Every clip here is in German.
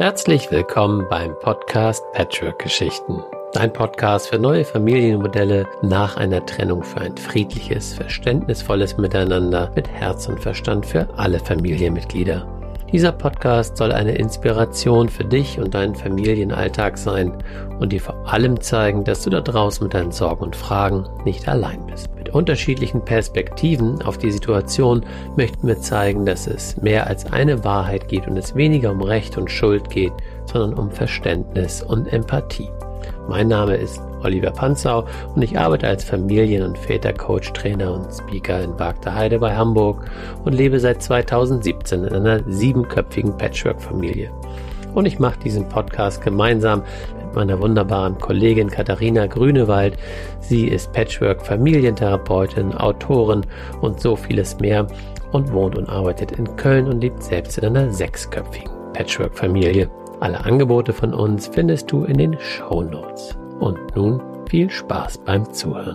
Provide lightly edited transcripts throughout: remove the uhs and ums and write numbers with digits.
Herzlich willkommen beim Podcast Patchwork-Geschichten. Dein Podcast für neue Familienmodelle nach einer Trennung für ein friedliches, verständnisvolles Miteinander mit Herz und Verstand für alle Familienmitglieder. Dieser Podcast soll eine Inspiration für dich und deinen Familienalltag sein und dir vor allem zeigen, dass du da draußen mit deinen Sorgen und Fragen nicht allein bist. Mit unterschiedlichen Perspektiven auf die Situation möchten wir zeigen, dass es mehr als eine Wahrheit gibt und es weniger um Recht und Schuld geht, sondern um Verständnis und Empathie. Mein Name ist Oliver Panzau und ich arbeite als Familien- und Vätercoach, Trainer und Speaker in Bargteheide bei Hamburg und lebe seit 2017 in einer 7-köpfigen Patchwork-Familie. Und ich mache diesen Podcast gemeinsam mit meiner wunderbaren Kollegin Katharina Grünewald. Sie ist Patchwork-Familientherapeutin, Autorin und so vieles mehr und wohnt und arbeitet in Köln und lebt selbst in einer 6-köpfigen Patchwork-Familie. Alle Angebote von uns findest du in den Shownotes. Und nun viel Spaß beim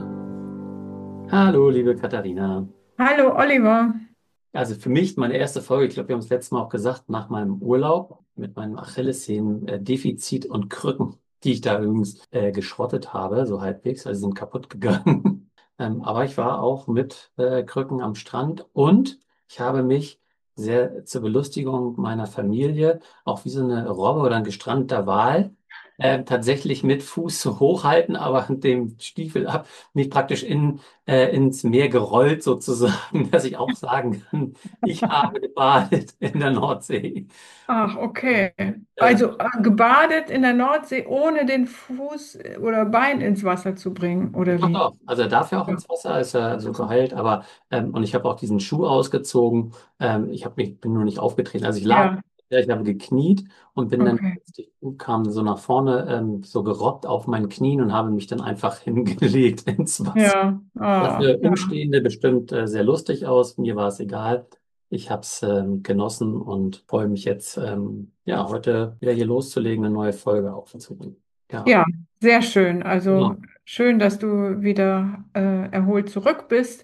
Zuhören. Hallo, liebe Katharina. Hallo Oliver. Also für mich meine erste Folge, ich glaube, wir haben es letztes Mal auch gesagt, nach meinem Urlaub mit meinem Achillessehnen-Defizit und Krücken, die ich da übrigens geschrottet habe, so halbwegs, also sind kaputt gegangen. Aber ich war auch mit Krücken am Strand und ich habe mich sehr zur Belustigung meiner Familie, auch wie so eine Robbe oder ein gestrandeter Wal, tatsächlich mit Fuß so hochhalten, aber dem Stiefel ab, mich praktisch ins Meer gerollt sozusagen, dass ich auch sagen kann, ich habe gebadet in der Nordsee. Ach, okay. Äh, Also gebadet in der Nordsee, ohne den Fuß oder Bein ins Wasser zu bringen, oder Doch, wie? doch. Also er darf ja auch Ja. ins Wasser, ist ja so geheilt, aber und ich habe auch diesen Schuh ausgezogen. Bin nur nicht aufgetreten. Also ich lag, Ja, ja, ich habe gekniet und bin dann, okay. als die Kuh kam so nach vorne, so gerobbt auf meinen Knien und habe mich dann einfach hingelegt ins Wasser. Ja, Das sah für ja. Umstehende bestimmt sehr lustig aus. Mir war es egal. Ich habe es genossen und freue mich jetzt, ja, heute wieder hier loszulegen, eine neue Folge aufzunehmen. Ja. Ja, sehr schön. Also Ja. schön, dass du wieder erholt zurück bist.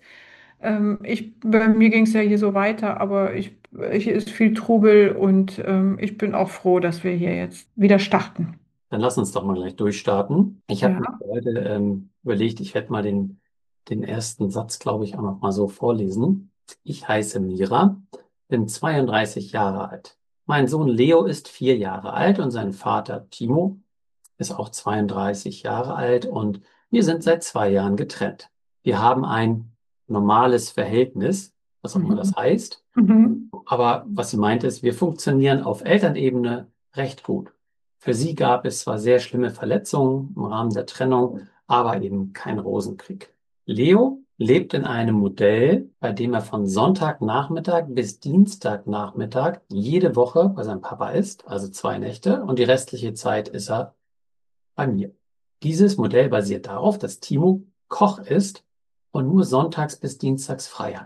Bei mir ging es ja hier so weiter, aber hier ist viel Trubel und ich bin auch froh, dass wir hier jetzt wieder starten. Dann lass uns doch mal gleich durchstarten. Ich habe mir Ja. für heute überlegt, ich werde mal den ersten Satz, glaube ich, auch noch mal so vorlesen. Ich heiße Mira, bin 32 Jahre alt. Mein Sohn Leo ist 4 Jahre alt und sein Vater Timo ist auch 32 Jahre alt und wir sind seit 2 Jahren getrennt. Wir haben ein normales Verhältnis, was auch immer das Mhm. heißt. Mhm. Aber was sie meint ist, wir funktionieren auf Elternebene recht gut. Für sie gab es zwar sehr schlimme Verletzungen im Rahmen der Trennung, aber eben kein Rosenkrieg. Leo lebt in einem Modell, bei dem er von Sonntagnachmittag bis Dienstagnachmittag jede Woche bei seinem Papa ist, also 2 Nächte, und die restliche Zeit ist er bei mir. Dieses Modell basiert darauf, dass Timo Koch ist und nur sonntags bis dienstags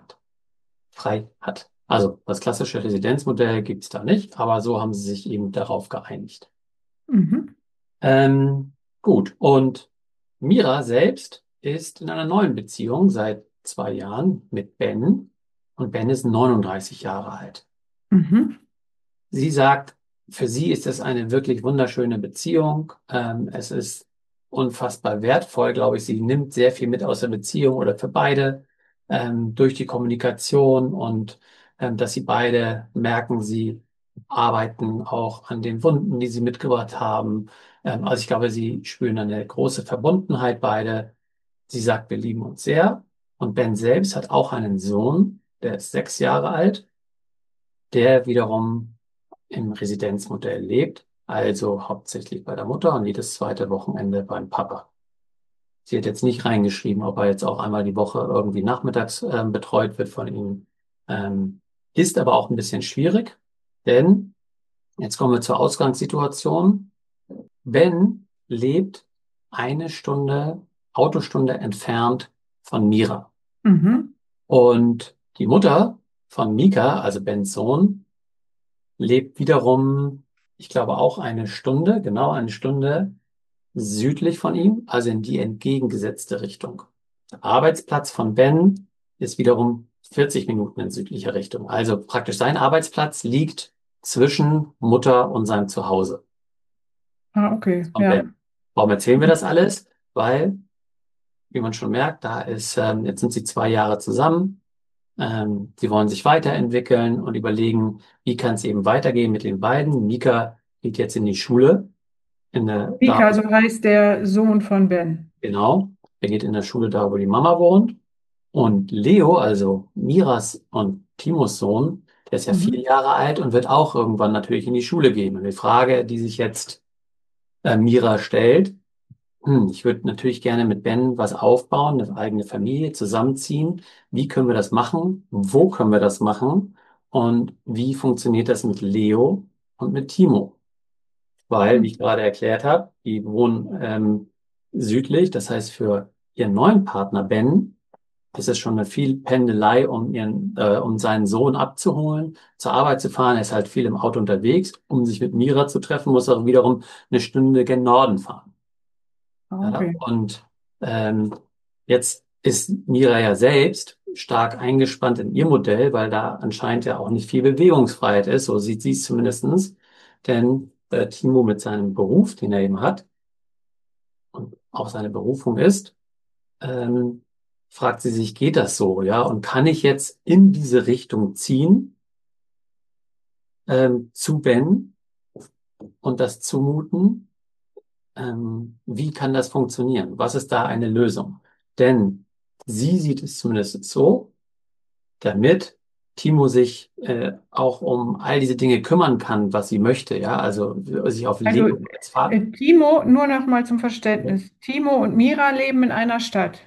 frei hat. Also das klassische Residenzmodell gibt es da nicht, aber so haben sie sich eben darauf geeinigt. Mhm. Ähm, gut, und Mira selbst ist in einer neuen Beziehung seit 2 Jahren mit Ben und Ben ist 39 Jahre alt. Mhm. Sie sagt, für sie ist es eine wirklich wunderschöne Beziehung. Es ist unfassbar wertvoll, glaube ich. Sie nimmt sehr viel mit aus der Beziehung oder für beide durch die Kommunikation und dass sie beide merken, sie arbeiten auch an den Wunden, die sie mitgebracht haben. Also ich glaube, sie spüren eine große Verbundenheit beide. Sie sagt, wir lieben uns sehr. Und Ben selbst hat auch einen Sohn, der ist 6 Jahre alt, der wiederum im Residenzmodell lebt, also hauptsächlich bei der Mutter und jedes zweite Wochenende beim Papa. Sie hat jetzt nicht reingeschrieben, ob er jetzt auch einmal die Woche irgendwie nachmittags betreut wird von ihm. Ist aber auch ein bisschen schwierig, denn jetzt kommen wir zur Ausgangssituation. Ben lebt eine Autostunde entfernt von Mira. Mhm. Und die Mutter von Mika, also Bens Sohn, lebt wiederum, ich glaube auch eine Stunde, genau eine Stunde südlich von ihm, also in die entgegengesetzte Richtung. Der Arbeitsplatz von Ben ist wiederum 40 Minuten in südlicher Richtung. Also praktisch sein Arbeitsplatz liegt zwischen Mutter und seinem Zuhause Ah, okay, von ja. Ben. Warum erzählen wir das alles? Weil, wie man schon merkt, jetzt sind sie 2 Jahre zusammen. Sie wollen sich weiterentwickeln und überlegen, wie kann es eben weitergehen mit den beiden. Mika geht jetzt in die Schule, Mika, so heißt der Sohn von Ben. genau, er geht in der Schule da, wo die Mama wohnt. Und Leo, also Miras und Timos Sohn, der ist ja Mhm. 4 Jahre alt und wird auch irgendwann natürlich in die Schule gehen. Und die Frage, die sich jetzt Mira stellt: Ich würde natürlich gerne mit Ben was aufbauen, eine eigene Familie zusammenziehen. Wie können wir das machen? Wo können wir das machen? Und wie funktioniert das mit Leo und mit Timo? Weil, wie ich gerade erklärt habe, die wohnen südlich. Das heißt, für ihren neuen Partner Ben ist es schon eine viel Pendelei, um seinen Sohn abzuholen, zur Arbeit zu fahren. Er ist halt viel im Auto unterwegs. Um sich mit Mira zu treffen, muss er wiederum eine Stunde gen Norden fahren. Ah, Ja, okay. und jetzt ist Mira ja selbst stark eingespannt in ihr Modell, weil da anscheinend ja auch nicht viel Bewegungsfreiheit ist, so sieht sie es zumindestens. Denn Timo mit seinem Beruf, den er eben hat und auch seine Berufung ist, ähm, fragt sie sich, geht das so, ja? Und kann ich jetzt in diese Richtung ziehen, zu Ben und das zumuten? Wie kann das funktionieren? Was ist da eine Lösung? Denn sie sieht es zumindest so, damit Timo sich auch um all diese Dinge kümmern kann, was sie möchte, ja, also sich auf Also Leo als Vater. Timo, nur noch mal zum Verständnis. Timo und Mira leben in einer Stadt.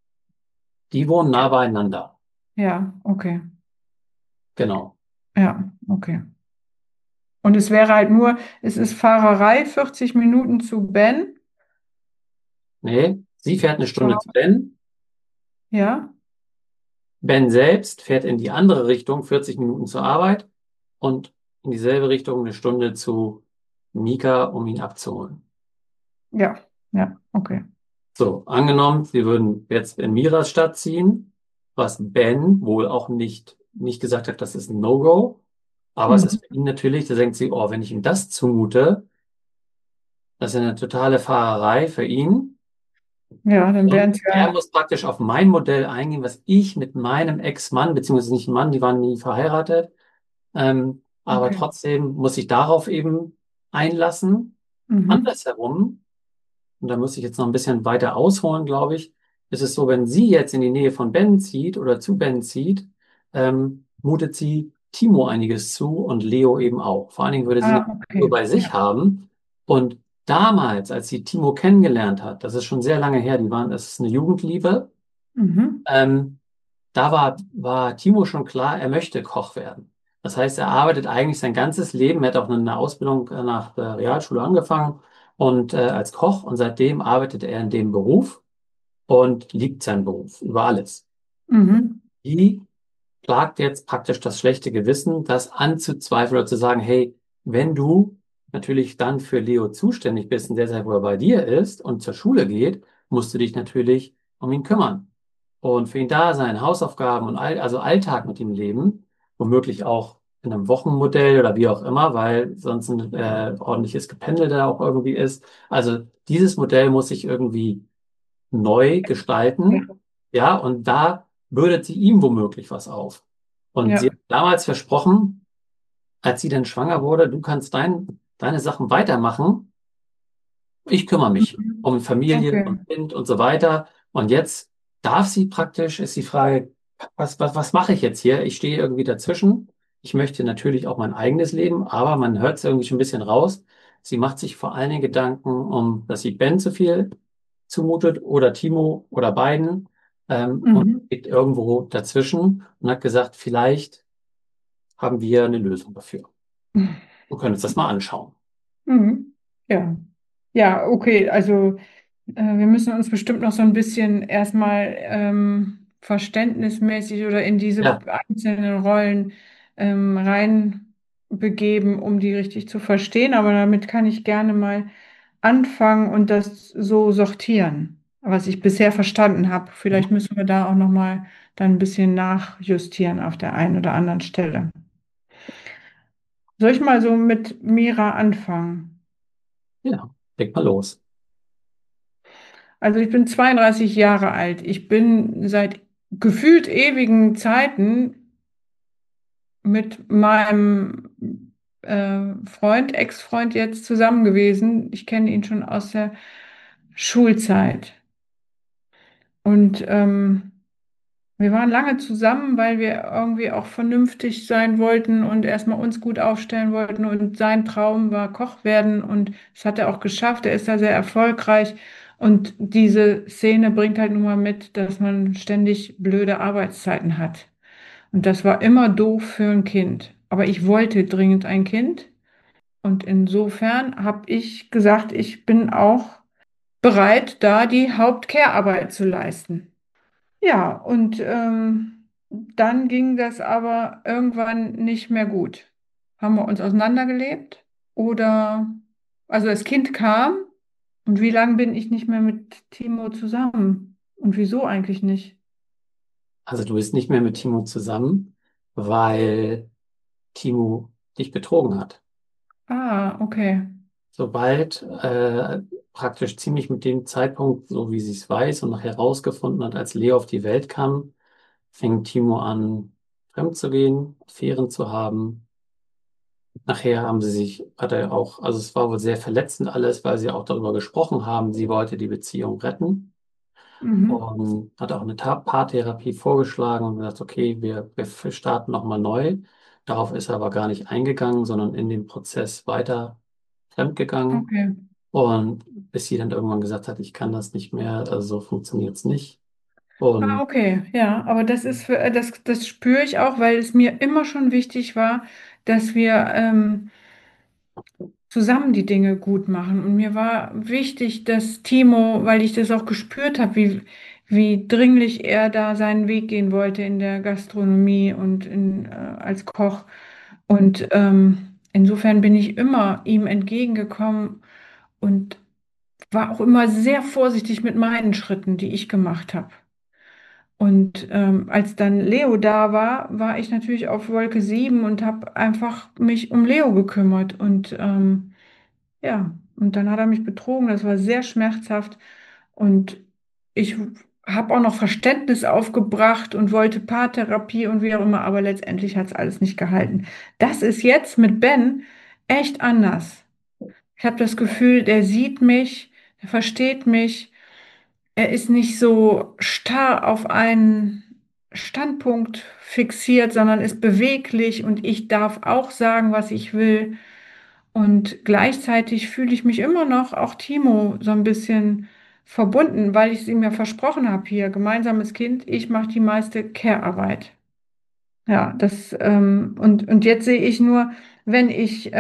Die wohnen nah beieinander. Ja, okay. Genau. Ja, okay. Und es wäre halt nur, es ist Fahrerei, 40 Minuten zu Ben. Nee, sie fährt eine Zu Stunde zu Hause. Ben. Ja, Ben selbst fährt in die andere Richtung, 40 Minuten zur Arbeit und in dieselbe Richtung eine Stunde zu Mika, um ihn abzuholen. ja, ja, okay. So, angenommen, Sie würden jetzt in Miras Stadt ziehen, was Ben wohl auch nicht gesagt hat, das ist ein No-Go. Aber es ist Mhm. für ihn natürlich, da denkt sie, oh, wenn ich ihm das zumute, das ist eine totale Fahrerei für ihn. Ja, dann wären Und es er ja, muss praktisch auf mein Modell eingehen, was ich mit meinem Ex-Mann, beziehungsweise nicht ein Mann, die waren nie verheiratet, aber okay. trotzdem muss ich darauf eben einlassen. Mhm. Andersherum, und da muss ich jetzt noch ein bisschen weiter ausholen, glaube ich, ist es so, wenn sie jetzt in die Nähe von Ben zieht oder zu Ben zieht, mutet sie Timo einiges zu und Leo eben auch. Vor allen Dingen würde sie eine Ah, Ruhe okay. bei sich Ja. haben. Und damals, als sie Timo kennengelernt hat, das ist schon sehr lange her, das ist eine Jugendliebe, Mhm. ähm, da war Timo schon klar, er möchte Koch werden. Das heißt, er arbeitet eigentlich sein ganzes Leben, er hat auch eine Ausbildung nach der Realschule angefangen und als Koch, und seitdem arbeitet er in dem Beruf und liebt seinen Beruf über alles. Mhm. Die plagt jetzt praktisch das schlechte Gewissen, das anzuzweifeln oder zu sagen, hey, wenn du natürlich dann für Leo zuständig bist in der Zeit, wo er bei dir ist und zur Schule geht, musst du dich natürlich um ihn kümmern und für ihn da sein, Hausaufgaben und also Alltag mit ihm leben, womöglich auch in einem Wochenmodell oder wie auch immer, weil sonst ein ordentliches Gependel da auch irgendwie ist. Also dieses Modell muss sich irgendwie neu Ja. gestalten, ja, und da bürdet sie ihm womöglich was auf. Und sie hat Ja. damals versprochen, als sie dann schwanger wurde, du kannst deine Sachen weitermachen, ich kümmere mich Mhm. um Familie Okay. und Kind und so weiter. Und jetzt darf sie praktisch, ist die Frage, was mache ich jetzt hier? Ich stehe irgendwie dazwischen. Ich möchte natürlich auch mein eigenes Leben, aber man hört es irgendwie schon ein bisschen raus. Sie macht sich vor allen Dingen Gedanken dass sie Ben zu viel zumutet oder Timo oder beiden, und Mhm. geht irgendwo dazwischen und hat gesagt, vielleicht haben wir eine Lösung dafür. Wir können uns das mal anschauen. Mhm. Ja. Ja, okay. Also wir müssen uns bestimmt noch so ein bisschen erstmal verständnismäßig oder in diese Ja, einzelnen Rollen rein begeben, um die richtig zu verstehen. Aber damit kann ich gerne mal anfangen und das so sortieren, was ich bisher verstanden habe. Vielleicht müssen wir da auch noch mal dann ein bisschen nachjustieren auf der einen oder anderen Stelle. Soll ich mal so mit Mira anfangen? Ja, leg mal los. Also ich bin 32 Jahre alt. Ich bin seit gefühlt ewigen Zeiten mit meinem Freund, Ex-Freund jetzt zusammen gewesen. Ich kenne ihn schon aus der Schulzeit. Und wir waren lange zusammen, weil wir irgendwie auch vernünftig sein wollten und erstmal uns gut aufstellen wollten. Und sein Traum war Koch werden und das hat er auch geschafft. Er ist da sehr erfolgreich. Und diese Szene bringt halt nun mal mit, dass man ständig blöde Arbeitszeiten hat. Und das war immer doof für ein Kind. Aber ich wollte dringend ein Kind. Und insofern habe ich gesagt, ich bin auch bereit, da die Haupt-Care-Arbeit zu leisten. Ja, und dann ging das aber irgendwann nicht mehr gut. Haben wir uns auseinandergelebt oder, also das Kind kam und wie lange bin ich nicht mehr mit Timo zusammen? Und wieso eigentlich nicht? Also du bist nicht mehr mit Timo zusammen, weil Timo dich betrogen hat. Ah, okay. Sobald praktisch ziemlich mit dem Zeitpunkt, so wie sie es weiß und nachher herausgefunden hat, als Leo auf die Welt kam, fing Timo an, fremd zu gehen, Affären zu haben. Nachher haben sie sich, hat er auch, also es war wohl sehr verletzend alles, weil sie auch darüber gesprochen haben, sie wollte die Beziehung retten Mhm. und hat auch eine Paartherapie vorgeschlagen und gesagt, okay, wir starten nochmal neu. Darauf ist er aber gar nicht eingegangen, sondern in dem Prozess weiter fremdgegangen. Okay. Und bis sie dann irgendwann gesagt hat, ich kann das nicht mehr, also so funktioniert es nicht. Ah, Und okay, ja, aber das ist für, das spüre ich auch, weil es mir immer schon wichtig war, dass wir zusammen die Dinge gut machen. Und mir war wichtig, dass Timo, weil ich das auch gespürt habe, wie dringlich er da seinen Weg gehen wollte in der Gastronomie und als Koch. Und insofern bin ich immer ihm entgegengekommen und war auch immer sehr vorsichtig mit meinen Schritten, die ich gemacht habe. Und als dann Leo da war, war ich natürlich auf Wolke 7 und habe einfach mich um Leo gekümmert. Und ja, und dann hat er mich betrogen. Das war sehr schmerzhaft. Und ich habe auch noch Verständnis aufgebracht und wollte Paartherapie und wie auch immer, aber letztendlich hat es alles nicht gehalten. Das ist jetzt mit Ben echt anders. Ich habe das Gefühl, der sieht mich, der versteht mich. Er ist nicht so starr auf einen Standpunkt fixiert, sondern ist beweglich und ich darf auch sagen, was ich will. Und gleichzeitig fühle ich mich immer noch, auch Timo, so ein bisschen verbunden, weil ich es ihm ja versprochen habe hier, gemeinsames Kind, ich mache die meiste Care-Arbeit. Ja, und jetzt sehe ich nur, wenn ich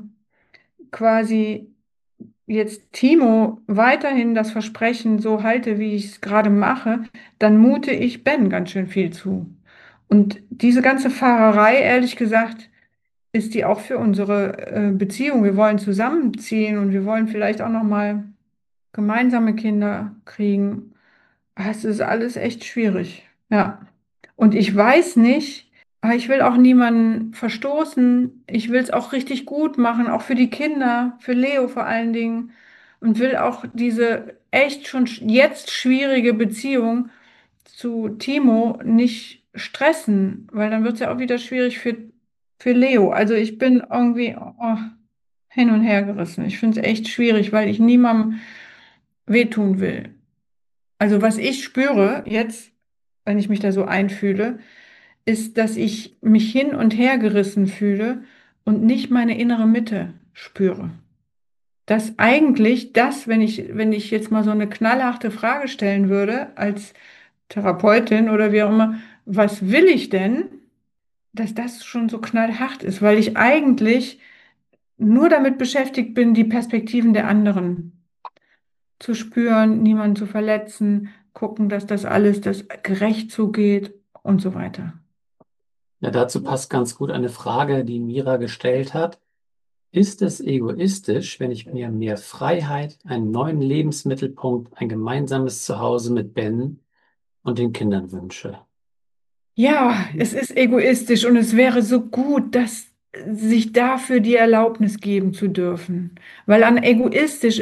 quasi jetzt Timo weiterhin das Versprechen so halte, wie ich es gerade mache, dann mute ich Ben ganz schön viel zu. Und diese ganze Fahrerei, ehrlich gesagt, ist die auch für unsere Beziehung. Wir wollen zusammenziehen und wir wollen vielleicht auch noch mal gemeinsame Kinder kriegen. Es ist alles echt schwierig. Ja. Und ich weiß nicht, aber ich will auch niemanden verstoßen. Ich will es auch richtig gut machen, auch für die Kinder, für Leo vor allen Dingen. Und will auch diese echt schon jetzt schwierige Beziehung zu Timo nicht stressen, weil dann wird es ja auch wieder schwierig für Leo. Also ich bin irgendwie hin und her gerissen. Ich finde es echt schwierig, weil ich niemandem wehtun will. Also was ich spüre jetzt, wenn ich mich da so einfühle, ist, dass ich mich hin und her gerissen fühle und nicht meine innere Mitte spüre. Dass eigentlich das, wenn ich jetzt mal so eine knallharte Frage stellen würde als Therapeutin oder wie auch immer, was will ich denn, dass das schon so knallhart ist, weil ich eigentlich nur damit beschäftigt bin, die Perspektiven der anderen zu spüren, niemanden zu verletzen, gucken, dass das alles das gerecht zugeht und so weiter. ja, dazu passt ganz gut eine Frage, die Mira gestellt hat. Ist es egoistisch, wenn ich mir mehr Freiheit, einen neuen Lebensmittelpunkt, ein gemeinsames Zuhause mit Ben und den Kindern wünsche? Ja, es ist egoistisch und es wäre so gut, das sich dafür die Erlaubnis geben zu dürfen. Weil an egoistisch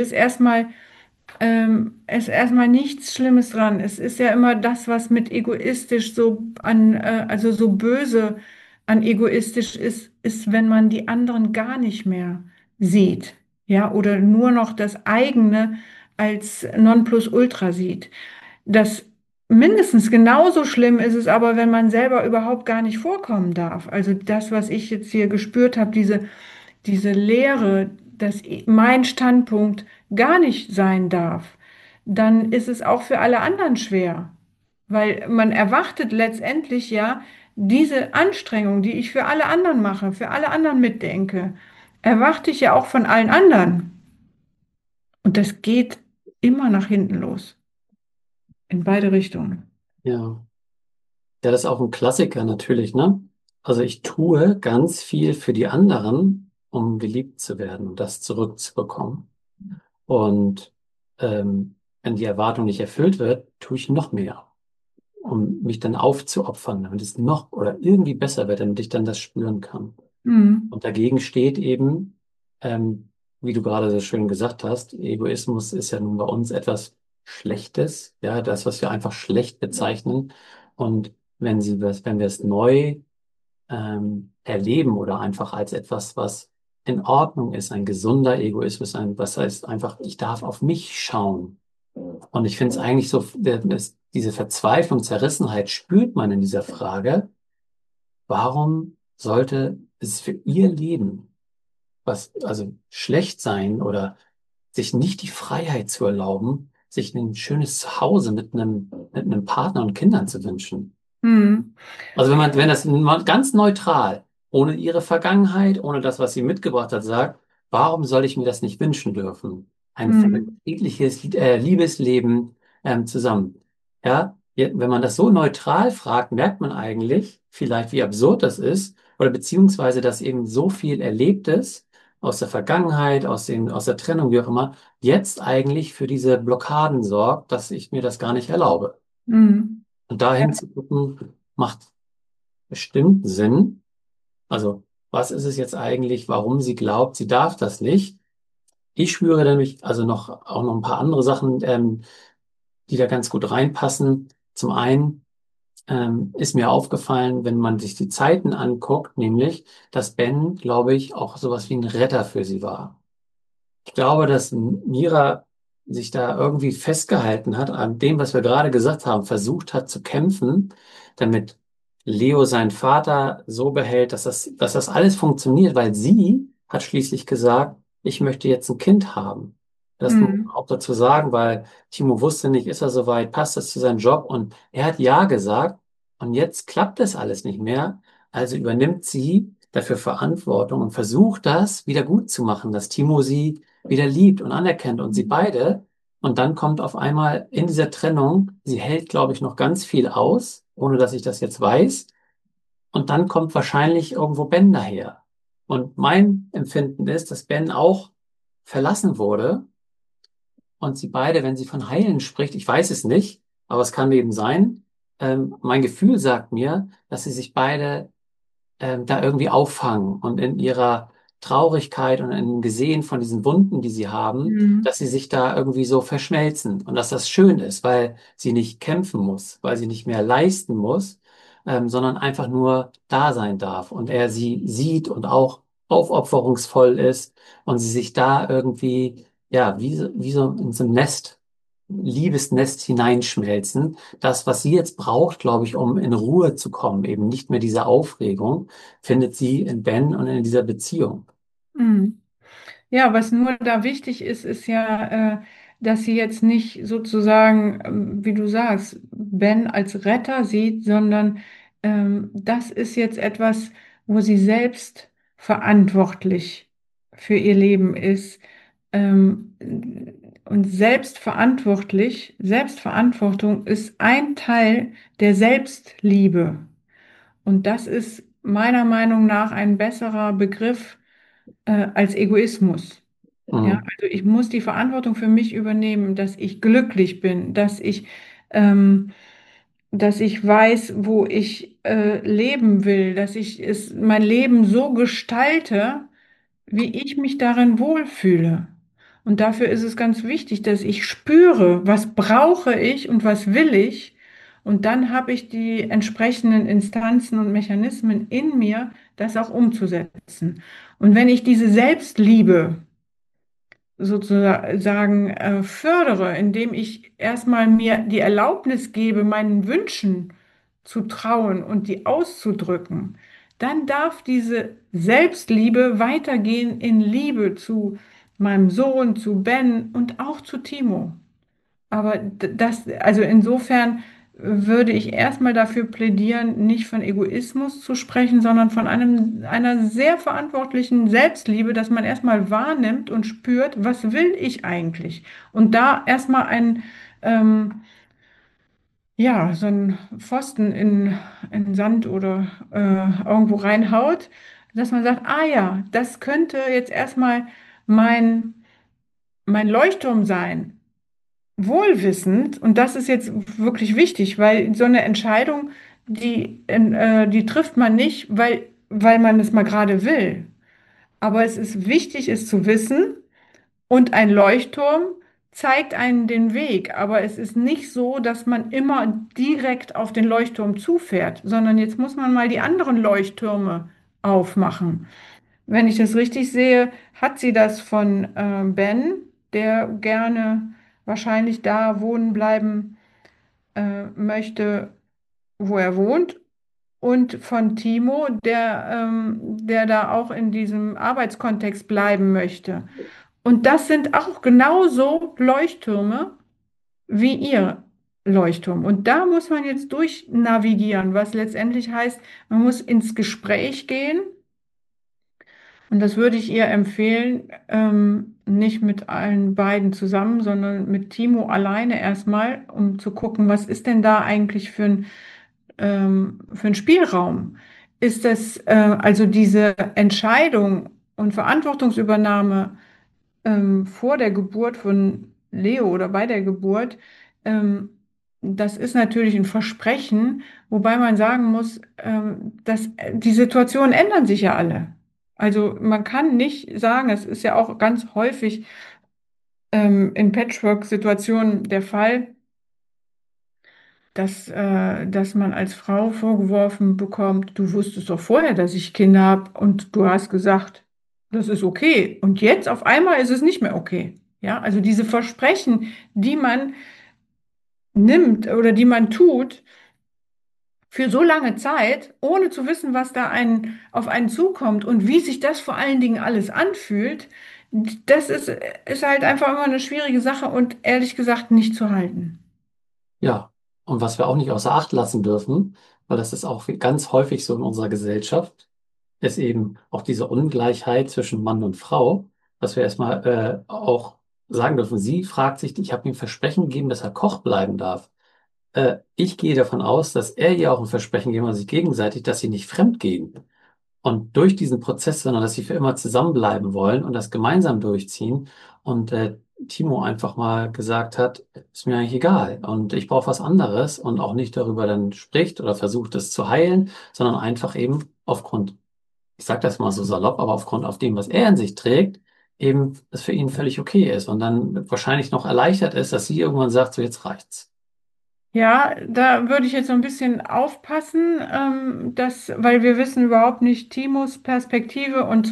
ist erstmal nichts Schlimmes dran. Es ist ja immer das, was mit egoistisch also so böse an egoistisch ist, wenn man die anderen gar nicht mehr sieht. Ja, oder nur noch das eigene als Nonplusultra sieht. Das mindestens genauso schlimm ist es aber, wenn man selber überhaupt gar nicht vorkommen darf. Also das, was ich jetzt hier gespürt habe, diese Leere, dass mein Standpunkt gar nicht sein darf, dann ist es auch für alle anderen schwer, weil man erwartet letztendlich ja diese Anstrengung, die ich für alle anderen mache, für alle anderen mitdenke, erwarte ich ja auch von allen anderen. Und das geht immer nach hinten los, in beide Richtungen. Ja. Ja, das ist auch ein Klassiker natürlich, ne? Also ich tue ganz viel für die anderen, um geliebt zu werden und das zurückzubekommen. Und wenn die Erwartung nicht erfüllt wird, tue ich noch mehr, um mich dann aufzuopfern, damit es noch oder irgendwie besser wird, damit ich dann das spüren kann. Mhm. Und dagegen steht eben, wie du gerade so schön gesagt hast, Egoismus ist ja nun bei uns etwas Schlechtes, ja, das, was wir einfach schlecht bezeichnen. Und wenn wir es neu erleben oder einfach als etwas, was in Ordnung ist, ein gesunder Egoismus, was heißt einfach, ich darf auf mich schauen. Und ich finde es eigentlich so, diese Verzweiflung, Zerrissenheit spürt man in dieser Frage, warum sollte es für ihr Leben was, also schlecht sein oder sich nicht die Freiheit zu erlauben, sich ein schönes Zuhause mit einem Partner und Kindern zu wünschen? Mhm. Also wenn das ganz neutral, ohne ihre Vergangenheit, ohne das, was sie mitgebracht hat, sagt, warum soll ich mir das nicht wünschen dürfen? Ein Mhm. friedliches Liebesleben zusammen. Ja, wenn man das so neutral fragt, merkt man eigentlich vielleicht, wie absurd das ist, oder beziehungsweise, dass eben so viel Erlebtes aus der Vergangenheit, aus der Trennung, wie auch immer, jetzt eigentlich für diese Blockaden sorgt, dass ich mir das gar nicht erlaube. Mhm. Und dahin zu gucken, macht bestimmt Sinn. Also, was ist es jetzt eigentlich, warum sie glaubt, sie darf das nicht? Ich spüre nämlich also auch noch ein paar andere Sachen, die da ganz gut reinpassen. Zum einen ist mir aufgefallen, wenn man sich die Zeiten anguckt, nämlich, dass Ben, glaube ich, auch sowas wie ein Retter für sie war. Ich glaube, dass Mira sich da irgendwie festgehalten hat an dem, was wir gerade gesagt haben, versucht hat zu kämpfen, damit Leo seinen Vater so behält, dass das alles funktioniert, weil sie hat schließlich gesagt, ich möchte jetzt ein Kind haben. Das muss man Mhm. auch dazu sagen, weil Timo wusste nicht, ist er soweit, passt das zu seinem Job? Und er hat ja gesagt und jetzt klappt das alles nicht mehr. Also übernimmt sie dafür Verantwortung und versucht das wieder gut zu machen, dass Timo sie wieder liebt und anerkennt und sie beide. Und dann kommt auf einmal in dieser Trennung, sie hält, glaube ich, noch ganz viel aus, ohne dass ich das jetzt weiß. Und dann kommt wahrscheinlich irgendwo Ben daher. Und mein Empfinden ist, dass Ben auch verlassen wurde und sie beide, wenn sie von Heilen spricht, ich weiß es nicht, aber es kann eben sein, mein Gefühl sagt mir, dass sie sich beide da irgendwie auffangen und in ihrer Traurigkeit und im Gesehen von diesen Wunden, die sie haben, Mhm. dass sie sich da irgendwie so verschmelzen und dass das schön ist, weil sie nicht kämpfen muss, weil sie nicht mehr leisten muss, sondern einfach nur da sein darf und er sie sieht und auch aufopferungsvoll ist und sie sich da irgendwie, ja, wie so in so ein Nest, Liebesnest hineinschmelzen. Das, was sie jetzt braucht, glaube ich, um in Ruhe zu kommen, eben nicht mehr diese Aufregung, findet sie in Ben und in dieser Beziehung. Mhm. Ja, was nur da wichtig ist, ist ja, dass sie jetzt nicht sozusagen, wie du sagst, Ben als Retter sieht, sondern das ist jetzt etwas, wo sie selbst verantwortlich für ihr Leben ist. Ähm, und Selbstverantwortung ist ein Teil der Selbstliebe. Und das ist meiner Meinung nach ein besserer Begriff als Egoismus. Ja, Mhm. also ich muss die Verantwortung für mich übernehmen, dass ich glücklich bin, dass ich ähm, dass ich weiß, wo ich leben will, dass mein Leben so gestalte, wie ich mich darin wohlfühle. Und dafür ist es ganz wichtig, dass ich spüre, was brauche ich und was will ich. Und dann habe ich die entsprechenden Instanzen und Mechanismen in mir, das auch umzusetzen. Und wenn ich diese Selbstliebe sozusagen fördere, indem ich erstmal mir die Erlaubnis gebe, meinen Wünschen zu trauen und die auszudrücken, dann darf diese Selbstliebe weitergehen in Liebe zu meinem Sohn, zu Ben und auch zu Timo. Aber also insofern würde ich erstmal dafür plädieren, nicht von Egoismus zu sprechen, sondern von einer sehr verantwortlichen Selbstliebe, dass man erstmal wahrnimmt und spürt, was will ich eigentlich? Und da erstmal ähm, ja, so ein Pfosten in Sand oder irgendwo reinhaut, dass man sagt, ah ja, das könnte jetzt erstmal mein, mein Leuchtturm sein, wohlwissend, und das ist jetzt wirklich wichtig, weil so eine Entscheidung, die trifft man nicht, weil man es mal gerade will. Aber es ist wichtig, es zu wissen, und ein Leuchtturm zeigt einen den Weg. Aber es ist nicht so, dass man immer direkt auf den Leuchtturm zufährt, sondern jetzt muss man mal die anderen Leuchttürme aufmachen. Wenn ich das richtig sehe, hat sie das von Ben, der gerne wahrscheinlich da wohnen bleiben möchte, wo er wohnt, und von Timo, der da auch in diesem Arbeitskontext bleiben möchte. Und das sind auch genauso Leuchttürme wie ihr Leuchtturm. Und da muss man jetzt durchnavigieren, was letztendlich heißt, man muss ins Gespräch gehen. Und das würde ich ihr empfehlen, nicht mit allen beiden zusammen, sondern mit Timo alleine erstmal, um zu gucken, was ist denn da eigentlich für ein Spielraum? Ist das also diese Entscheidung und Verantwortungsübernahme vor der Geburt von Leo oder bei der Geburt, ähm, das ist natürlich ein Versprechen, wobei man sagen muss, dass die Situationen ändern sich ja alle. Also man kann nicht sagen, es ist ja auch ganz häufig in Patchwork-Situationen der Fall, dass man als Frau vorgeworfen bekommt, du wusstest doch vorher, dass ich Kinder habe, und du hast gesagt, das ist okay. Und jetzt auf einmal ist es nicht mehr okay. Ja, also diese Versprechen, die man nimmt oder die man tut für so lange Zeit, ohne zu wissen, was auf einen zukommt und wie sich das vor allen Dingen alles anfühlt, ist halt einfach immer eine schwierige Sache und ehrlich gesagt nicht zu halten. Ja, und was wir auch nicht außer Acht lassen dürfen, weil das ist auch ganz häufig so in unserer Gesellschaft, ist eben auch diese Ungleichheit zwischen Mann und Frau, dass wir erstmal auch sagen dürfen, sie fragt sich, ich habe ihm Versprechen gegeben, dass er Koch bleiben darf. Ich gehe davon aus, dass er ihr auch ein Versprechen gegeben hat, sich gegenseitig, dass sie nicht fremd gehen. Und durch diesen Prozess, sondern dass sie für immer zusammenbleiben wollen und das gemeinsam durchziehen. Und Timo einfach mal gesagt hat, ist mir eigentlich egal und ich brauche was anderes und auch nicht darüber dann spricht oder versucht es zu heilen, sondern einfach eben aufgrund, ich sage das mal so salopp, aber aufgrund auf dem, was er in sich trägt, eben es für ihn völlig okay ist und dann wahrscheinlich noch erleichtert ist, dass sie irgendwann sagt, so jetzt reicht's. Ja, da würde ich jetzt so ein bisschen aufpassen, weil wir wissen überhaupt nicht Timos Perspektive, und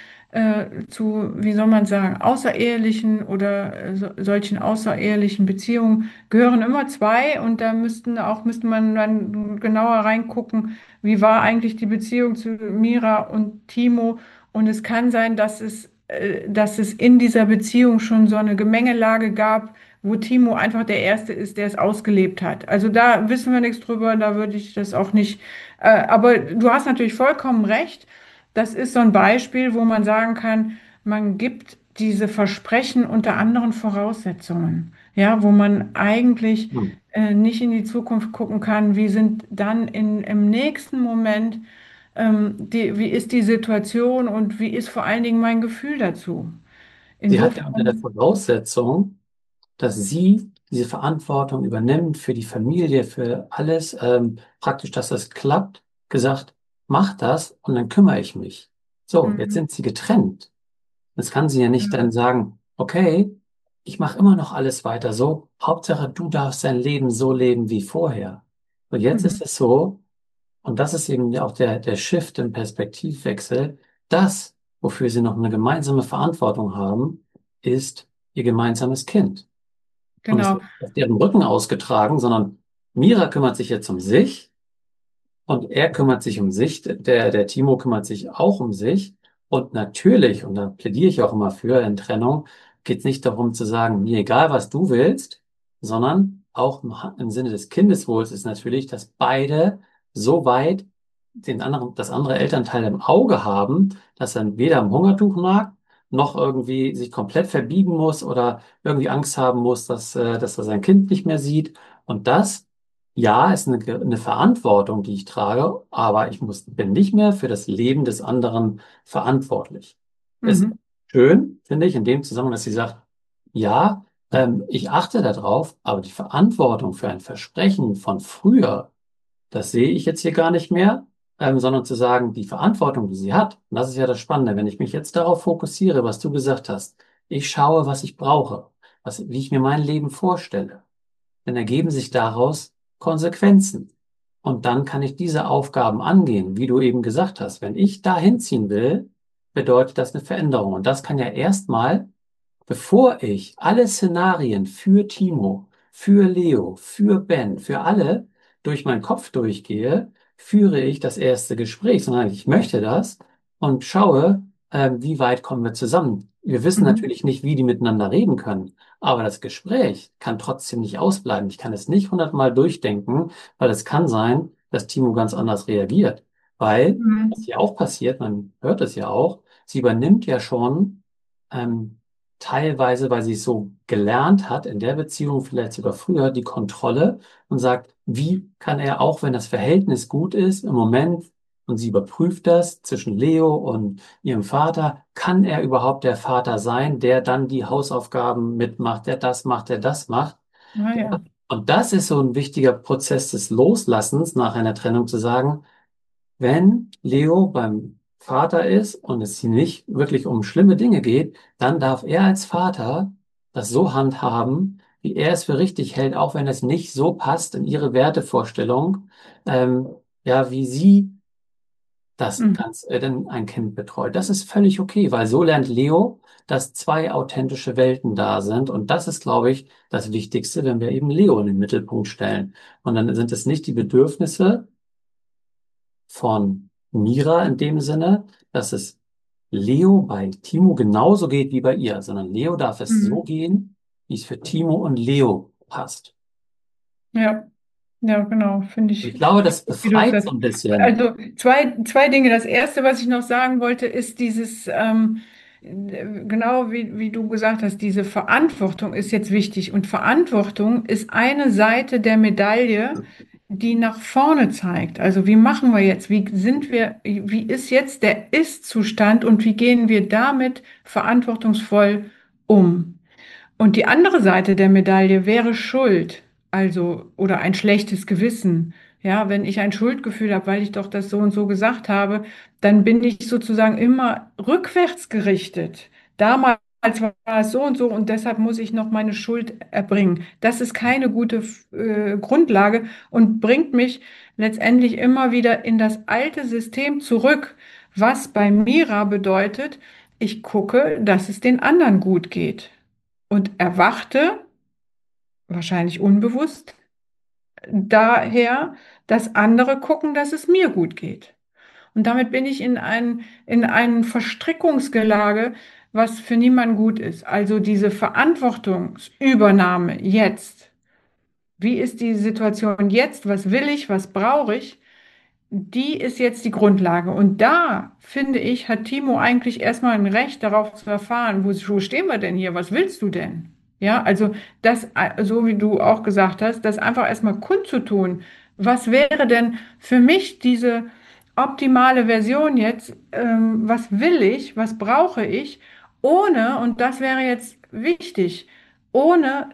wie soll man sagen, außerehelichen oder solchen außerehelichen Beziehungen gehören immer zwei, und da müsste man dann genauer reingucken, wie war eigentlich die Beziehung zu Mira und Timo, und es kann sein, dass es in dieser Beziehung schon so eine Gemengelage gab, wo Timo einfach der Erste ist, der es ausgelebt hat. Also da wissen wir nichts drüber, da würde ich das auch nicht. Aber du hast natürlich vollkommen recht. Das ist so ein Beispiel, wo man sagen kann, man gibt diese Versprechen unter anderen Voraussetzungen. Ja, wo man eigentlich Hm. nicht in die Zukunft gucken kann, wie sind dann im nächsten Moment, wie ist die Situation und wie ist vor allen Dingen mein Gefühl dazu. Sie hat ja unter der Insofern, Voraussetzung, dass sie diese Verantwortung übernimmt für die Familie, für alles, praktisch, dass das klappt, gesagt, mach das und dann kümmere ich mich. So, jetzt Mhm. sind sie getrennt. Jetzt kann sie ja nicht Ja. dann sagen, okay, ich mache immer noch alles weiter so, Hauptsache du darfst dein Leben so leben wie vorher. Und jetzt Mhm. ist es so, und das ist eben auch der Shift im Perspektivwechsel, das, wofür sie noch eine gemeinsame Verantwortung haben, ist ihr gemeinsames Kind. Und es Genau. wird auf deren Rücken ausgetragen, sondern Mira kümmert sich jetzt um sich und er kümmert sich um sich, der Timo kümmert sich auch um sich. Und natürlich, und da plädiere ich auch immer für in Trennung, geht es nicht darum zu sagen, mir egal, was du willst, sondern auch im Sinne des Kindeswohls ist natürlich, dass beide so weit das andere Elternteil im Auge haben, dass er weder am Hungertuch nagt, noch irgendwie sich komplett verbiegen muss oder irgendwie Angst haben muss, dass er sein Kind nicht mehr sieht. Und das ja, ist eine Verantwortung, die ich trage, aber bin nicht mehr für das Leben des anderen verantwortlich. Es ist Mhm. schön, finde ich, in dem Zusammenhang, dass sie sagt, ja, ich achte darauf, aber die Verantwortung für ein Versprechen von früher, das sehe ich jetzt hier gar nicht mehr, sondern zu sagen, die Verantwortung, die sie hat, und das ist ja das Spannende, wenn ich mich jetzt darauf fokussiere, was du gesagt hast, ich schaue, was ich brauche, wie ich mir mein Leben vorstelle, dann ergeben sich daraus Konsequenzen. Und dann kann ich diese Aufgaben angehen, wie du eben gesagt hast. Wenn ich da hinziehen will, bedeutet das eine Veränderung. Und das kann ja erstmal, bevor ich alle Szenarien für Timo, für Leo, für Ben, für alle durch meinen Kopf durchgehe, führe ich das erste Gespräch, sondern ich möchte das und schaue, wie weit kommen wir zusammen. Wir wissen Mhm. natürlich nicht, wie die miteinander reden können, aber das Gespräch kann trotzdem nicht ausbleiben. Ich kann es nicht 100-mal durchdenken, weil es kann sein, dass Timo ganz anders reagiert. Weil, was Mhm. ja auch passiert, man hört es ja auch, sie übernimmt ja schon ähm, teilweise, weil sie es so gelernt hat, in der Beziehung vielleicht sogar früher, die Kontrolle und sagt, wie kann er, auch wenn das Verhältnis gut ist, im Moment, und sie überprüft das zwischen Leo und ihrem Vater, kann er überhaupt der Vater sein, der dann die Hausaufgaben mitmacht, der das macht, der das macht. Ah, Ja. ja. Und das ist so ein wichtiger Prozess des Loslassens nach einer Trennung zu sagen, wenn Leo beim Vater ist und es hier nicht wirklich um schlimme Dinge geht, dann darf er als Vater das so handhaben, wie er es für richtig hält, auch wenn es nicht so passt in ihre Wertevorstellung, ähm, ja, wie sie das Mhm. ganz, denn ein Kind betreut. Das ist völlig okay, weil so lernt Leo, dass zwei authentische Welten da sind. Und das ist, glaube ich, das Wichtigste, wenn wir eben Leo in den Mittelpunkt stellen. Und dann sind es nicht die Bedürfnisse von Mira in dem Sinne, dass es Leo bei Timo genauso geht wie bei ihr, sondern Leo darf es so Mhm. gehen, wie es für Timo und Leo passt. Ja. Ja, genau, Und ich finde glaube, ich das gut, wie du es befreit so sagst. ein bisschen. Also zwei Dinge. Das erste, was ich noch sagen wollte, ist dieses, genau wie du gesagt hast, diese Verantwortung ist jetzt wichtig. Und Verantwortung ist eine Seite der Medaille, die nach vorne zeigt. Also wie machen wir jetzt? Wie ist jetzt der Ist-Zustand und wie gehen wir damit verantwortungsvoll um? Und die andere Seite der Medaille wäre Schuld, also oder ein schlechtes Gewissen. Ja, wenn ich ein Schuldgefühl habe, weil ich doch das so und so gesagt habe, dann bin ich sozusagen immer rückwärts gerichtet. Damals war es so und deshalb muss ich noch meine Schuld erbringen. Das ist keine gute Grundlage und bringt mich letztendlich immer wieder in das alte System zurück, was bei Mira bedeutet, ich gucke, dass es den anderen gut geht und erwachte, wahrscheinlich unbewusst, daher, dass andere gucken, dass es mir gut geht. Und damit bin ich in ein Verstrickungsgelage, was für niemanden gut ist. Also diese Verantwortungsübernahme jetzt. Wie ist die Situation jetzt? Was will ich? Was brauche ich? Die ist jetzt die Grundlage. Und da, finde ich, hat Timo eigentlich erstmal ein Recht darauf zu erfahren, wo stehen wir denn hier? Was willst du denn? Ja, also das, so wie du auch gesagt hast, das einfach erstmal kundzutun. Was wäre denn für mich diese optimale Version jetzt? Was will ich? Was brauche ich? Ohne, und das wäre jetzt wichtig, ohne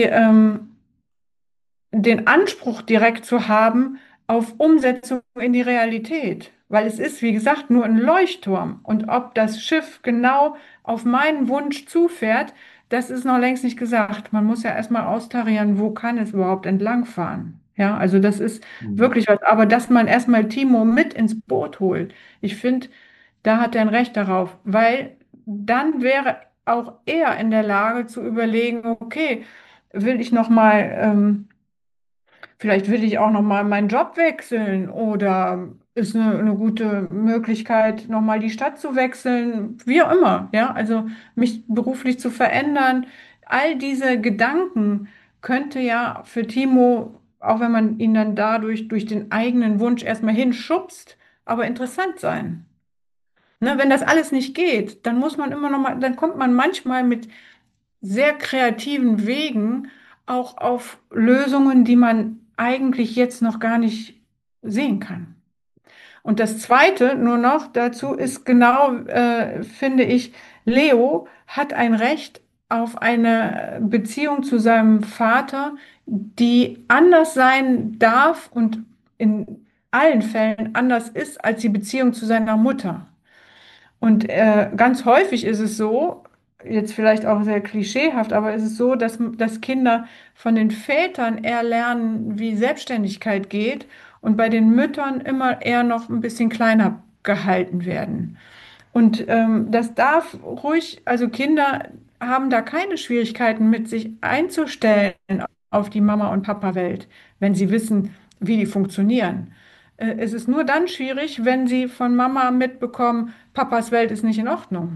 den Anspruch direkt zu haben auf Umsetzung in die Realität. Weil es ist, wie gesagt, nur ein Leuchtturm. Und ob das Schiff genau auf meinen Wunsch zufährt, das ist noch längst nicht gesagt. Man muss ja erstmal austarieren, wo kann es überhaupt entlangfahren. Ja, also das ist Mhm. wirklich was. Aber dass man erstmal Timo mit ins Boot holt, ich finde, da hat er ein Recht darauf, weil dann wäre auch er in der Lage zu überlegen, okay, will ich noch mal vielleicht will ich auch noch mal meinen Job wechseln oder ist eine gute Möglichkeit, noch mal die Stadt zu wechseln, wie auch immer, ja, also mich beruflich zu verändern. All diese Gedanken könnte ja für Timo, auch wenn man ihn dann dadurch durch den eigenen Wunsch erstmal hinschubst, aber interessant sein. Ne, wenn das alles nicht geht, dann muss man immer noch mal, dann kommt man manchmal mit sehr kreativen Wegen auch auf Lösungen, die man eigentlich jetzt noch gar nicht sehen kann. Und das Zweite nur noch dazu ist genau, finde ich, Leo hat ein Recht auf eine Beziehung zu seinem Vater, die anders sein darf und in allen Fällen anders ist als die Beziehung zu seiner Mutter. Und ganz häufig ist es so, jetzt vielleicht auch sehr klischeehaft, aber ist es so, dass Kinder von den Vätern eher lernen, wie Selbstständigkeit geht und bei den Müttern immer eher noch ein bisschen kleiner gehalten werden. Und das darf ruhig, also Kinder haben da keine Schwierigkeiten mit sich einzustellen auf die Mama- und Papa-Welt, wenn sie wissen, wie die funktionieren. Es ist nur dann schwierig, wenn sie von Mama mitbekommen, Papas Welt ist nicht in Ordnung.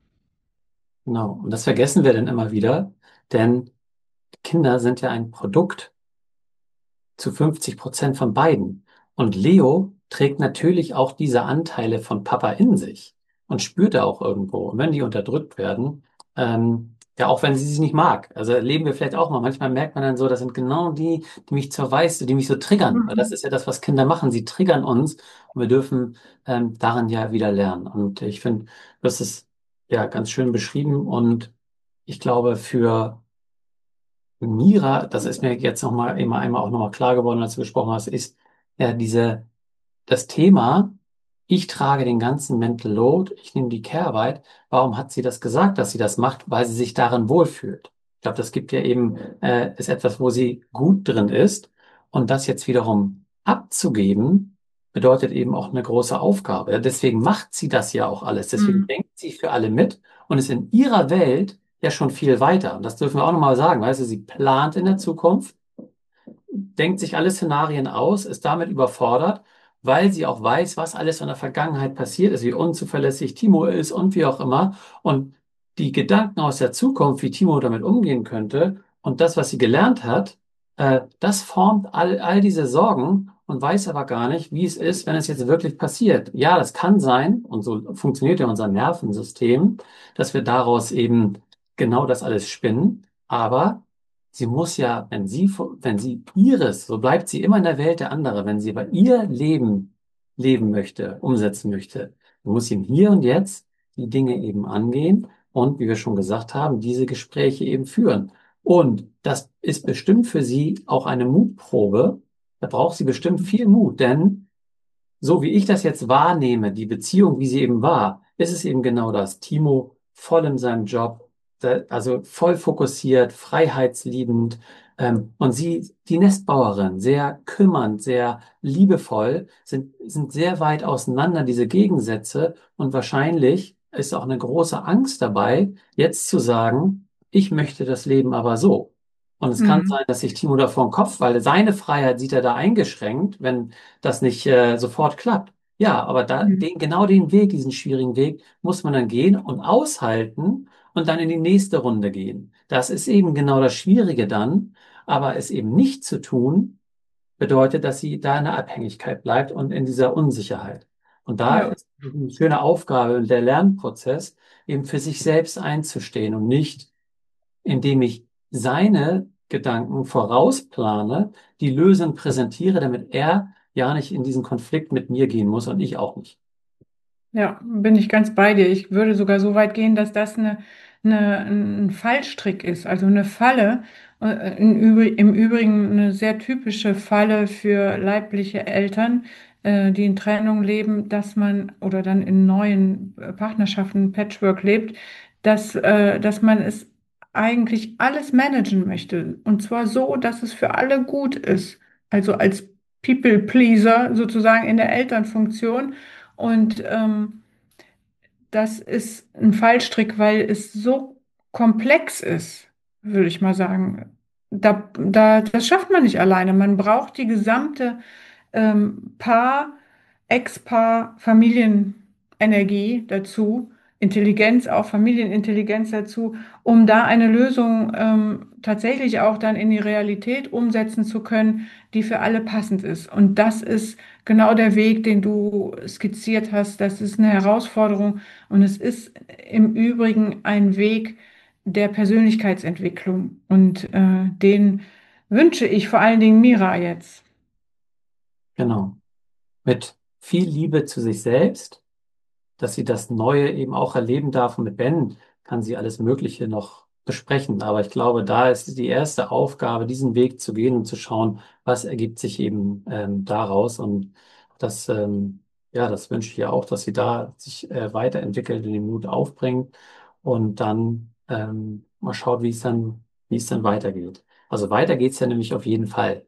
Genau. Und das vergessen wir dann immer wieder, denn Kinder sind ja ein Produkt zu 50% von beiden. Und Leo trägt natürlich auch diese Anteile von Papa in sich und spürt er auch irgendwo. Und wenn die unterdrückt werden, ja, auch wenn sie sie nicht mag, also erleben wir vielleicht auch mal, manchmal merkt man dann so, das sind genau die, die mich zur Weiße, die mich so triggern. Weil das Mhm. ist ja das, was Kinder machen. Sie triggern uns und wir dürfen daran ja wieder lernen. Und ich finde, das ist ja ganz schön beschrieben und ich glaube, für Mira, das ist mir jetzt noch mal immer einmal auch noch mal klar geworden, als du gesprochen hast, ist ja das Thema, ich trage den ganzen Mental Load, ich nehme die Care-Arbeit. Warum hat sie das gesagt, dass sie das macht? Weil sie sich darin wohlfühlt. Ich glaube, das gibt ja eben, ist etwas, wo sie gut drin ist. Und das jetzt wiederum abzugeben, bedeutet eben auch eine große Aufgabe. Ja, deswegen macht sie das ja auch alles. Deswegen Mhm. denkt sie für alle mit und ist in ihrer Welt ja schon viel weiter. Und das dürfen wir auch nochmal sagen. Weißt du, sie plant in der Zukunft, denkt sich alle Szenarien aus, ist damit überfordert, weil sie auch weiß, was alles in der Vergangenheit passiert ist, wie unzuverlässig Timo ist und wie auch immer. Und die Gedanken aus der Zukunft, wie Timo damit umgehen könnte und das, was sie gelernt hat, das formt all diese Sorgen und weiß aber gar nicht, wie es ist, wenn es jetzt wirklich passiert. Ja, das kann sein, und so funktioniert ja unser Nervensystem, dass wir daraus eben genau das alles spinnen, aber sie muss ja, wenn sie ihres, so bleibt sie immer in der Welt der andere, wenn sie aber ihr Leben leben möchte, umsetzen möchte, dann muss sie im Hier und Jetzt die Dinge eben angehen und, wie wir schon gesagt haben, diese Gespräche eben führen. Und das ist bestimmt für sie auch eine Mutprobe. Da braucht sie bestimmt viel Mut, denn so wie ich das jetzt wahrnehme, die Beziehung, wie sie eben war, ist es eben genau das. Timo voll in seinem Job, also voll fokussiert, freiheitsliebend, und sie, die Nestbauerin, sehr kümmernd, sehr liebevoll, sind sehr weit auseinander, diese Gegensätze. Und wahrscheinlich ist auch eine große Angst dabei, jetzt zu sagen, ich möchte das Leben aber so. Und es kann Mhm. sein, dass sich Timo da vor den Kopf, weil seine Freiheit sieht er da eingeschränkt, wenn das nicht sofort klappt. Ja, aber Mhm. genau den Weg, diesen schwierigen Weg, muss man dann gehen und aushalten und dann in die nächste Runde gehen. Das ist eben genau das Schwierige dann, aber es eben nicht zu tun, bedeutet, dass sie da in der Abhängigkeit bleibt und in dieser Unsicherheit. Und da Ja. ist eine schöne Aufgabe und der Lernprozess, eben für sich selbst einzustehen und nicht indem ich seine Gedanken vorausplane, die Lösung präsentiere, damit er ja nicht in diesen Konflikt mit mir gehen muss und ich auch nicht. Ja, bin ich ganz bei dir. Ich würde sogar so weit gehen, dass das ein Fallstrick ist, also eine Falle. Im Übrigen eine sehr typische Falle für leibliche Eltern, die in Trennung leben, dass man oder dann in neuen Partnerschaften Patchwork lebt, dass man es eigentlich alles managen möchte. Und zwar so, dass es für alle gut ist. Also als People-Pleaser sozusagen in der Elternfunktion. Und das ist ein Fallstrick, weil es so komplex ist, würde ich mal sagen. Das schafft man nicht alleine. Man braucht die gesamte Paar, Ex-Paar, Familienenergie dazu, Intelligenz, auch Familienintelligenz dazu, um da eine Lösung tatsächlich auch dann in die Realität umsetzen zu können, die für alle passend ist. Und das ist genau der Weg, den du skizziert hast. Das ist eine Herausforderung und es ist im Übrigen ein Weg der Persönlichkeitsentwicklung. Und den wünsche ich vor allen Dingen Mira jetzt. Genau. Mit viel Liebe zu sich selbst, dass sie das Neue eben auch erleben darf. Und mit Ben kann sie alles Mögliche noch besprechen. Aber ich glaube, da ist die erste Aufgabe, diesen Weg zu gehen und zu schauen, was ergibt sich eben daraus. Und das, ja, das wünsche ich ihr auch, dass sie da sich weiterentwickelt und den Mut aufbringt und dann mal schaut, wie es dann weitergeht. Also weiter geht's ja nämlich auf jeden Fall.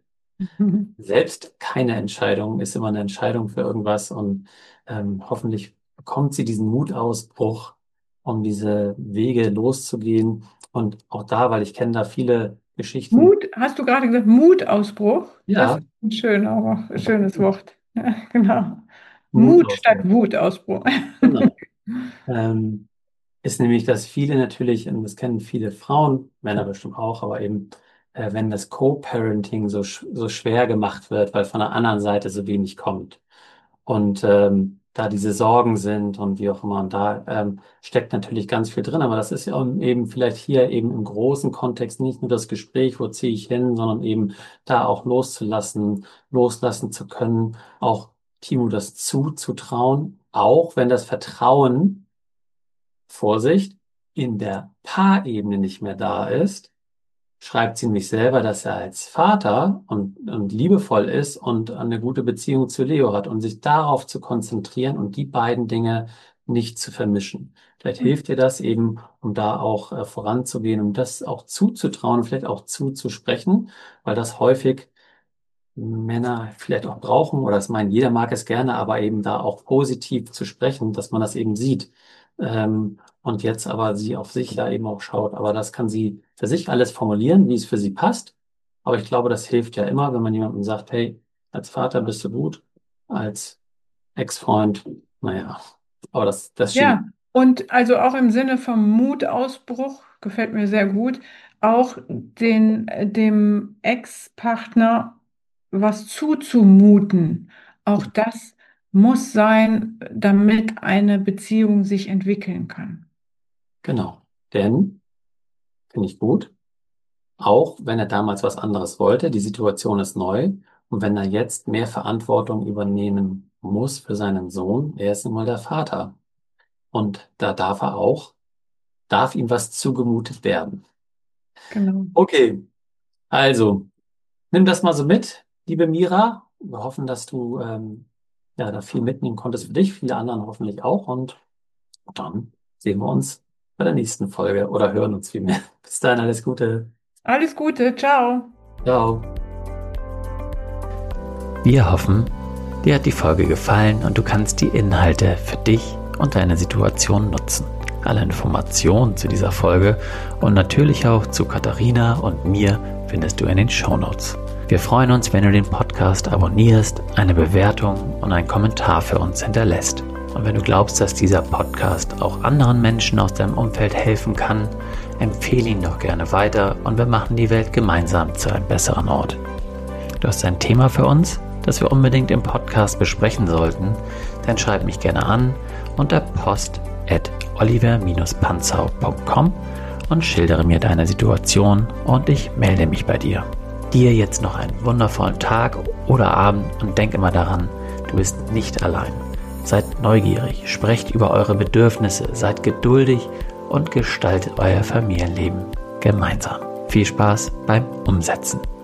Selbst keine Entscheidung ist immer eine Entscheidung für irgendwas und hoffentlich bekommt sie diesen Mutausbruch, um diese Wege loszugehen. Und auch da, weil ich kenne da viele Geschichten. Mut, hast du gerade gesagt, Mutausbruch? Das Ja, ist ein schönes Wort. Ja, genau. Mut statt Mutausbruch. Wutausbruch. Genau. Ähm, ist nämlich, dass viele natürlich, und das kennen viele Frauen, Männer bestimmt auch, aber eben, wenn das Co-Parenting so schwer gemacht wird, weil von der anderen Seite so wenig kommt. Und da diese Sorgen sind und wie auch immer, und da steckt natürlich ganz viel drin, aber das ist ja eben vielleicht hier eben im großen Kontext nicht nur das Gespräch, wo ziehe ich hin, sondern eben da auch loslassen zu können, auch Timo das zuzutrauen, auch wenn das Vertrauen, Vorsicht, in der Paarebene nicht mehr da ist, schreibt sie nämlich selber, dass er als Vater und liebevoll ist und eine gute Beziehung zu Leo hat und sich darauf zu konzentrieren und die beiden Dinge nicht zu vermischen. Vielleicht hilft dir das eben, um da auch voranzugehen, um das auch zuzutrauen und vielleicht auch zuzusprechen, weil das häufig Männer vielleicht auch brauchen, oder das meinen, jeder mag es gerne, aber eben da auch positiv zu sprechen, dass man das eben sieht. Und jetzt aber sie auf sich da eben auch schaut. Aber das kann sie für sich alles formulieren, wie es für sie passt. Aber ich glaube, das hilft ja immer, wenn man jemandem sagt, hey, als Vater bist du gut, als Ex-Freund, naja, aber das schiebe Ja, und also auch im Sinne vom Mutausbruch, gefällt mir sehr gut, auch dem Ex-Partner was zuzumuten. Auch das muss sein, damit eine Beziehung sich entwickeln kann. genau. Denn, finde ich gut, auch wenn er damals was anderes wollte, die Situation ist neu. Und wenn er jetzt mehr Verantwortung übernehmen muss für seinen Sohn, er ist nun mal der Vater. Und da darf ihm was zugemutet werden. Genau. Okay, also, nimm das mal so mit, liebe Mira. Wir hoffen, dass du ja, da viel mitnehmen konntest für dich, viele anderen hoffentlich auch. Und dann sehen wir uns bei der nächsten Folge oder hören uns vielmehr. Bis dahin, alles Gute. Alles Gute, ciao. Ciao. Wir hoffen, dir hat die Folge gefallen und du kannst die Inhalte für dich und deine Situation nutzen. Alle Informationen zu dieser Folge und natürlich auch zu Katharina und mir findest du in den Shownotes. Wir freuen uns, wenn du den Podcast abonnierst, eine Bewertung und einen Kommentar für uns hinterlässt. Und wenn du glaubst, dass dieser Podcast auch anderen Menschen aus deinem Umfeld helfen kann, empfehle ihn doch gerne weiter und wir machen die Welt gemeinsam zu einem besseren Ort. Du hast ein Thema für uns, das wir unbedingt im Podcast besprechen sollten, dann schreib mich gerne an unter post@oliver-panzau.com und schildere mir deine Situation und ich melde mich bei dir. Dir jetzt noch einen wundervollen Tag oder Abend und denk immer daran, du bist nicht allein. Seid neugierig, sprecht über eure Bedürfnisse, seid geduldig und gestaltet euer Familienleben gemeinsam. Viel Spaß beim Umsetzen.